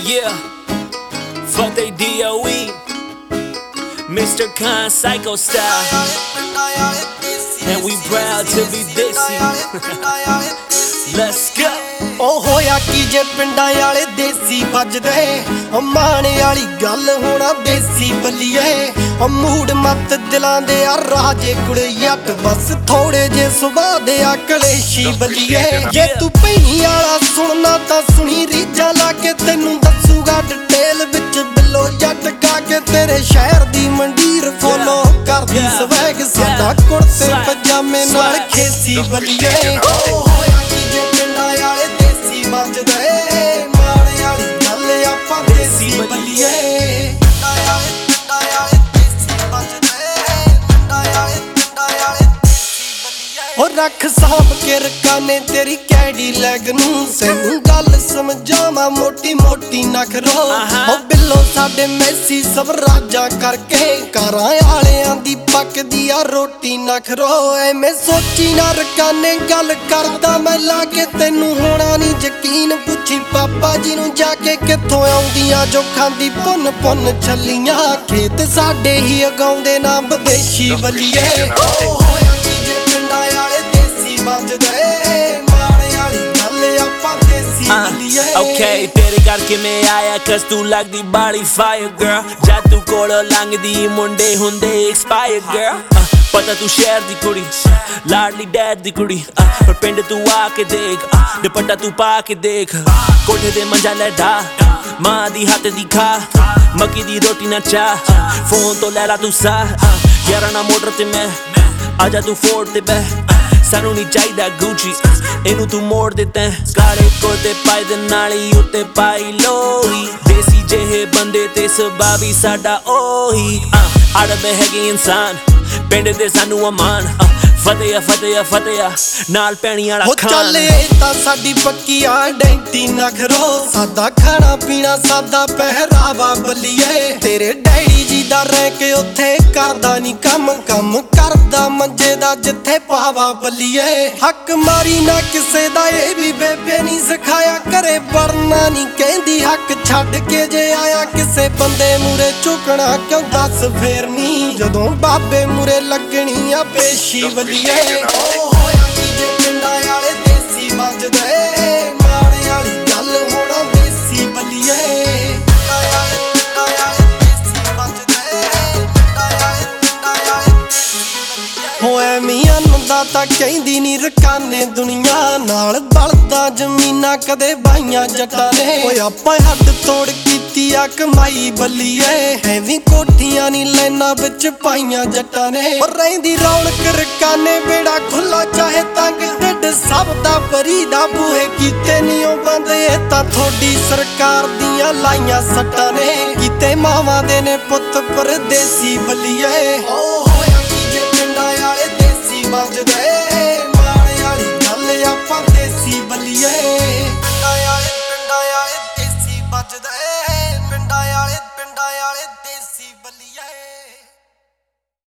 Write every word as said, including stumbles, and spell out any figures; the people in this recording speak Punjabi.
Yeah, Fateh D O E, Mister Khan Psycho Style, and we proud to be Desi. Let's go. ਉਹ ਹੋਇਆ ਕੀ ਜੇ ਪਿੰਡਾਂ ਵਾਲੇ ਦੇਸੀ ਵੱਜਦੇ ਉਹ ਮਾਣੇ ਵਾਲੀ ਗੱਲ ਹੋਣਾ ਦੇਸੀ ਬੱਲੀਏ ਉਹ ਮੂਡ ਮੱਤ ਦਿਲਾਂ ਦੇ ਆ ਰਾਜੇ ਕੁੜੇ ਜੱਟ ਬਸ ਥੋੜੇ ਜੇ ਸੁਭਾਅ ਦੇ ਆ ਕਲੇਸ਼ੀ ਬੱਲੀਏ ਜੇ ਤੂੰ ਭੈਣੀ ਵਾਲਾ ਸੁਣਨਾ ਤਾਂ ਸੁਣੀ ਰੀਝਾਂ ਲਾ ਕੇ ਤੈਨੂੰ ਦੱਸੂਗਾ ਡਿਟੇਲ ਵਿੱਚ ਬਿੱਲੋ ਜੱਟ ਗਾ ਕੇ ਤੇਰੇ ਸ਼ਹਿਰ ਦੀ ਮੰਡੀਰ ਫੋਲੋ ਕਰਦੀ ਸਵੈਗ ਸਾਡਾ ਕੁੜਤੇ ਪਜਾਮੇ ਨਾਲ ਖੇਸੀ ਬੱਲੀਏ ਉਹ ਹੋਇਆ ਕੀ ਜੇ ਪਿੰਡਾਂ ਵਾਲੇ ਵੱਜਦੇ ਮਾਣੇ ਵਾਲੀ ਗੱਲ ਆਪਾਂ ਦੇਸੀ ਬੱਲੀਏ ਉਹ ਰੱਖ ਸਾਂਭ ਕੇ ਰਕਾਨੇ ਤੇਰੀ ਕੈਡੀ ਲੈਗ ਨੂੰ ਤੈਨੂੰ ਗੱਲ ਸਮਝਾਵਾਂ ਮੋਟੀ ਮੋਟੀ ਨਖਰੋ ਉਹ ਬਿੱਲੋ ਸਾਡੇ ਮੈਸੀ ਸਭ ਰਾਜਾਂ ਕਰਕੇ ਕਾਰਾਂ ਵਾਲਿਆਂ ਦੀ ਪੱਕਦੀ ਆ ਰੋਟੀ ਨਖਰੋ ਐਵੇਂ ਸੋਚੀ ਨਾ ਰਕਾਨੇ ਗੱਲ ਕਰਦਾ ਮੈਂ ਲਾ ਕੇ ਤੈਨੂੰ ਹੋਣਾ ਨਹੀਂ ਯਕੀਨ ਪੁੱਛੀ ਪਾਪਾ ਜੀ ਨੂੰ ਜਾ ਕੇ ਕਿੱਥੋਂ ਆਉਂਦੀਆਂ ਜੋ ਖਾਂਦੀ ਪੁੰਨ ਪੁੰਨ ਛੱਲੀਆਂ ਖੇਤ ਸਾਡੇ ਹੀ ਉਗਾਉਂਦੇ ਨਾ ਵਿਦੇਸ਼ੀ ਬੱਲੀਏ ਉਹ ਹੋਇਆ ਕੀ ਜੇ ਪਿੰਡਾਂ ਵਾਲੇ ਦੇਸੀ ਵੱਜਦੇ ਮਾਣੇ ਵਾਲੀ ਗੱਲ ਆਪਾਂ ਦੇਸੀ ਬੱਲੀਏ Okay, ਤੇਰੇ ਕਰਕੇ ਮੈਂ ਆਇਆ cause ਤੂੰ ਲੱਗਦੀ body fire girl ਜਦ ਤੂੰ ਕੋਲੋਂ ਲੰਘਦੀ ਮੁੰਡੇ ਹੁੰਦੇ expire girl ਪਤਾ ਤੂੰ ਸ਼ਹਿਰ ਦੀ ਕੁੜੀ ਲਾਡਲੀ ਡੈਡ ਦੀ ਕੁੜੀ ਪਰ ਪਿੰਡ ਤੂੰ ਆ ਕੇ ਦੇਖ ਦੁਪੱਟਾ ਤੂੰ ਪਾ ਕੇ ਦੇਖ ਕੋਠੇ ਤੇ ਮੰਜਾ ਲੈ ਢਾ ਮਾਂ ਦੀ ਹੱਥ ਦੀ ਖਾ ਮੱਕੀ ਦੀ ਰੋਟੀ ਨਾ ਚਾਹ ਫੋਨ ਤੋਂ ਲੈ ਲਾ ਤੂੰ ਸਾਹ ਯਾਰਾਂ ਨਾ ਮੋਟਰ ਤੇ ਮੈਂ ਆਜਾ ਤੂੰ ਫੋਰਡ ਤੇ ਬਹਿ ਸਾਨੂੰ ਨਹੀਂ ਚਾਹੀਦਾ ਗੁੱਚੀ ਇਹਨੂੰ ਤੂੰ ਮੋੜ ਦੇ ਤੈਂ ਕਾਲੇ ਕੋਤੇ ਪਾਈ ਦੇ ਨਾਲੀ ਉੱਤੇ ਪਾਈ ਲੋਈ ਦੇਸੀ ਜਿਹੇ ਬੰਦੇ ਤੇ ਸੁਭਾਅ ਵੀ ਸਾਡਾ ਉਹੀ ਅੜਦੇ ਹੈਗੇ ਇਨਸਾਨ ਪਿੰਡ ਦੇ ਸਾਨੂੰ ਅਮਾਨ ਫਤਿਹ ਫਤਿਹ ਫਤਿਹ ਨਾਲ ਪੈਣੀ ਵਾਲਾ ਖਾਨ ਚੱਲੇ ਤਾਂ ਸਾਡੀ ਪੱਕੀ ਆਇਡੈਂਟੀ ਨਖਰੋ ਸਾਦਾ ਖਾਣਾ ਪੀਣਾ ਸਾਦਾ ਪਹਿਰਾਵਾ ਬੱਲੀਏ ਤੇਰੇ ਡੈਡੀ ਜੀ ਦਾ ਰਹਿ ਕੇ ਉੱਥੇ ਕਰਦਾ ਨਹੀਂ ਕੰਮ ਕੰਮ ਕਰਦਾ ਮੰਜੇ ਦਾ ਜਿੱਥੇ ਪਾਵਾ ਬੱਲੀਏ ਹੱਕ ਮਾਰੀ ਨਾ ਕਿਸੇ ਦਾ ਇਹ ਵੀ ਬੇਬੇ ਨਹੀਂ ਸਿਖਾਇਆ ਘਰੇ ਵੜਨਾ ਨਹੀਂ ਕਹਿੰਦੀ ਹੱਕ ਛੱਡ ਕੇ ਜੇ ਆਇਆ ਕਿਸੇ ਬੰਦੇ ਮੂਰੇ ਝੁਕਣਾ ਕਿਉਂ ਦੱਸ ਫੇਰ ਨਹੀਂ ਜਦੋਂ ਬਾਬੇ ਮੂਰੇ ਲੱਗਣੀ ਆ ਪੇਸ਼ੀ ਬੱਲੀਏ ਉਹ ਹੋਇਆ ਕੀ ਜੇ ਪਿੰਡਾਂ ਵਾਲੇ ਦੇਸੀ ਵੱਜਦੇ ਮਾਣੇ ਵਾਲੀ ਗੱਲ ਹੋਣਾ ਦੇਸੀ ਬੱਲੀਏ ਹੋਏ ਮੀਆਂ ਨੰਦਾ ਤਾਂ ਕਹਿੰਦੀ ਨੀ ਰਕਾਨੇ ਦੁਨੀਆ ਨਾਲ ਬਲਦਾ ਜ਼ਮੀਨਾਂ ਕਦੇ ਬਾਈਆਂ ਜੱਟਾਂ ਨੇ ਓਏ ਆਪਾਂ ਹੱਦ ਤੋੜ ਕੀਤੀ ਆ ਕਮਾਈ ਬੱਲੀਏ ਐਵੇਂ ਕੋਠੀਆਂ ਨੀ ਲੈਣਾ ਵਿੱਚ ਪਾਈਆਂ ਜੱਟਾਂ ਨੇ ਓ ਰਹਿੰਦੀ ਰੌਣਕ ਰਕਾਨੇ ਬੇੜਾ ਖੁੱਲਾ ਚਾਹੇ ਤੰਗ ਢਿੱਡ ਸਭ ਦਾ ਭਰੀ ਦਾ ਬੂਹੇ ਕੀਤੇ ਨੀ ਉਹ ਬੰਦ ਇਹ ਤਾਂ ਥੋੜੀ ਸਰਕਾਰ ਦੀਆਂ ਲਾਈਆਂ ਸੱਟਾਂ ਨੇ ਕੀਤੇ ਮਾਵਾਂ ਦੇ ਨੇ ਪੁੱਤ ਪਰਦੇਸੀ ਬੱਲੀਏ ਓ ਹੋਇਆ ਕੀ ਜੇ ਪਿੰਡਾਂ ਵਾਲੇ ਦੇਸੀ ਵੱਜਦੇ